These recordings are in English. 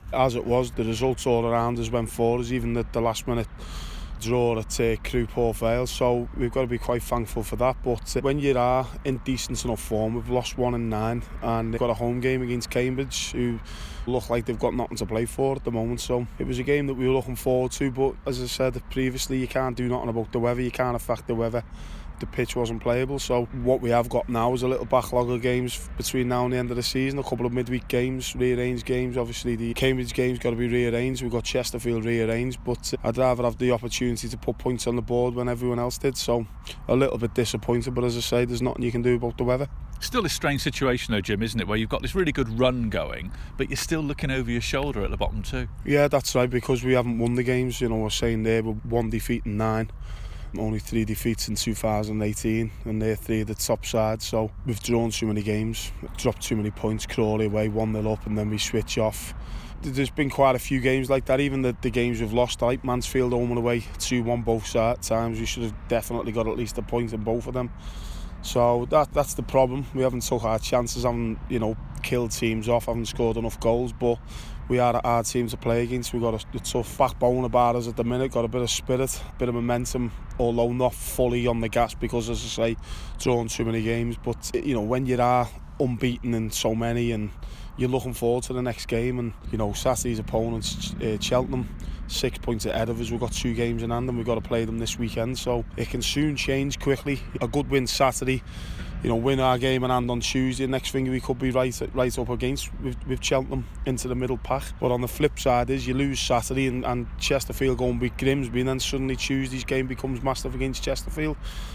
As it was, the results all around us went for us, even the last minute draw at Crewe Port Vale, so we've got to be quite thankful for that. But when you are in decent enough form, we've lost 1 in 9 and they've got a home game against Cambridge, who look like they've got nothing to play for at the moment. So it was a game that we were looking forward to, but as I said previously, you can't do nothing about the weather, you can't affect the weather. The pitch wasn't playable, so what we have got now is a little backlog of games between now and the end of the season, a couple of midweek games, rearranged games. Obviously the Cambridge game's got to be rearranged, we've got Chesterfield rearranged, but I'd rather have the opportunity to put points on the board when everyone else did, so a little bit disappointed, but as I say, there's nothing you can do about the weather. Still a strange situation though, Jim, isn't it, where you've got this really good run going, but you're still looking over your shoulder at the bottom too. Yeah, that's right, because we haven't won the games. We're saying there we're 1 defeat in 9, only 3 defeats in 2018, and they're 3 of the top sides, so we've drawn too many games, dropped too many points. Crawley away 1-0 up and then we switch off. There's been quite a few games like that, even the games we've lost, like Mansfield home and away 2-1 both times. We should have definitely got at least a point in both of them. So that's the problem. We haven't took our chances, haven't killed teams off, haven't scored enough goals, but we are a hard team to play against. We've got a tough backbone about us at the minute, got a bit of spirit, a bit of momentum, although not fully on the gas because, as I say, drawn too many games. But when you are unbeaten in so many and you're looking forward to the next game, and Saturday's opponents, Cheltenham, 6 points ahead of us. We've got 2 games in hand and we've got to play them this weekend, so it can soon change quickly. A good win Saturday, win our game in hand on Tuesday, next thing we could be right up against with Cheltenham into the middle pack. But on the flip side is you lose Saturday and Chesterfield go and beat Grimsby, and then suddenly Tuesday's game becomes massive against Chesterfield.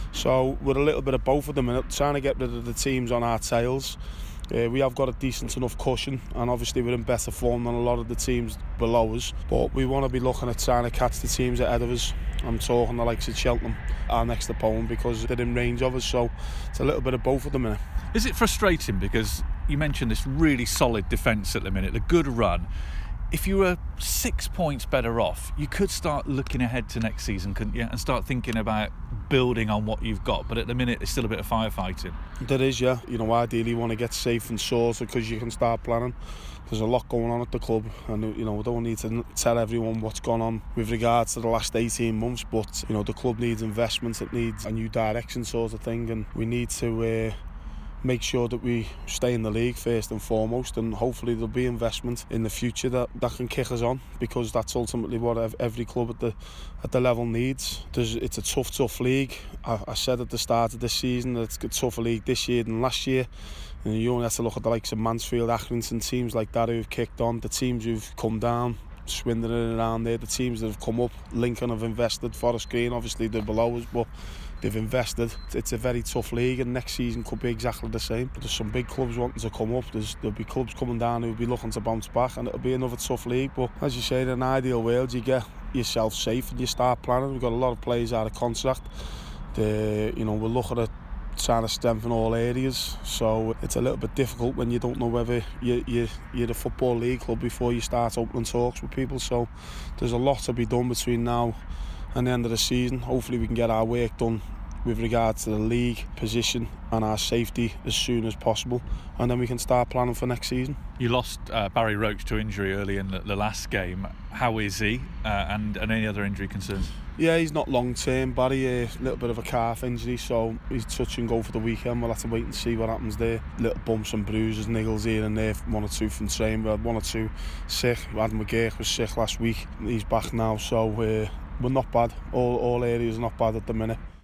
So we're a little bit of both of them, and trying to get rid of the teams on our tails. We have got a decent enough cushion, and obviously we're in better form than a lot of the teams below us, but we want to be looking at trying to catch the teams ahead of us. I'm talking the likes of Cheltenham, our next opponent, because they're in range of us, so it's a little bit of both of them in it. Is it frustrating, because you mentioned this really solid defence at the minute, a good run? If you were 6 points better off, you could start looking ahead to next season, couldn't you? And start thinking about building on what you've got. But at the minute, there's still a bit of firefighting. There is, yeah. Ideally you want to get safe and sorted because you can start planning. There's a lot going on at the club, and we don't need to tell everyone what's gone on with regards to the last 18 months. But the club needs investment, it needs a new direction sort of thing, and we need to make sure that we stay in the league first and foremost, and hopefully there'll be investment in the future that can kick us on, because that's ultimately what every club at the level needs. It's a tough league. I said at the start of this season that it's a tougher league this year than last year, and you only have to look at the likes of Mansfield, Accrington, teams like that who've kicked on, the teams who've come down, Swindon and around there, the teams that have come up. Lincoln have invested, Forest Green obviously they're below us, but they've invested. It's a very tough league, and next season could be exactly the same. There's some big clubs wanting to come up, there'll be clubs coming down who'll be looking to bounce back, and it'll be another tough league. But as you say, in an ideal world you get yourself safe and you start planning. We've got a lot of players out of contract. We're looking at trying to strengthen all areas, so it's a little bit difficult when you don't know whether you're a football league club before you start opening talks with people. So there's a lot to be done between now and the end of the season. Hopefully we can get our work done with regards to the league position and our safety as soon as possible, and then we can start planning for next season. You lost Barry Roach to injury early in the last game. How is he, and any other injury concerns? Yeah, he's not long term, Barry. A little bit of a calf injury, so he's touch and go for the weekend. We'll have to wait and see what happens there. Little bumps and bruises, niggles here and there, 1 or 2 from training. We had 1 or 2 sick. Adam McGeoch was sick last week. He's back now, so we're not bad. All areas are not bad at the minute.